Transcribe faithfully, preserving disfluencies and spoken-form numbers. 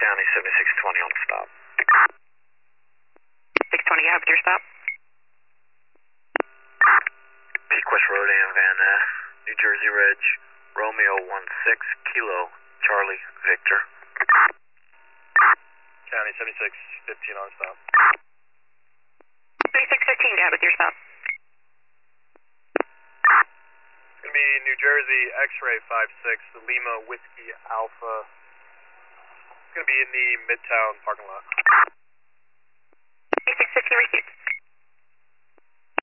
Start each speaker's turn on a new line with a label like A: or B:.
A: County seventy-six twenty on stop.
B: six twenty, I have your stop.
A: Pequest Road and Van Ness, New Jersey Reg, Romeo one six, Kilo, Charlie, Victor.
C: County seventy-six fifteen on stop.
B: seventy-six fifteen, go ahead with your stop.
C: It's going to be New Jersey X-ray five six, Lima Whiskey Alpha. It's going to be in the Midtown parking lot.
B: seventy-six fifteen, received.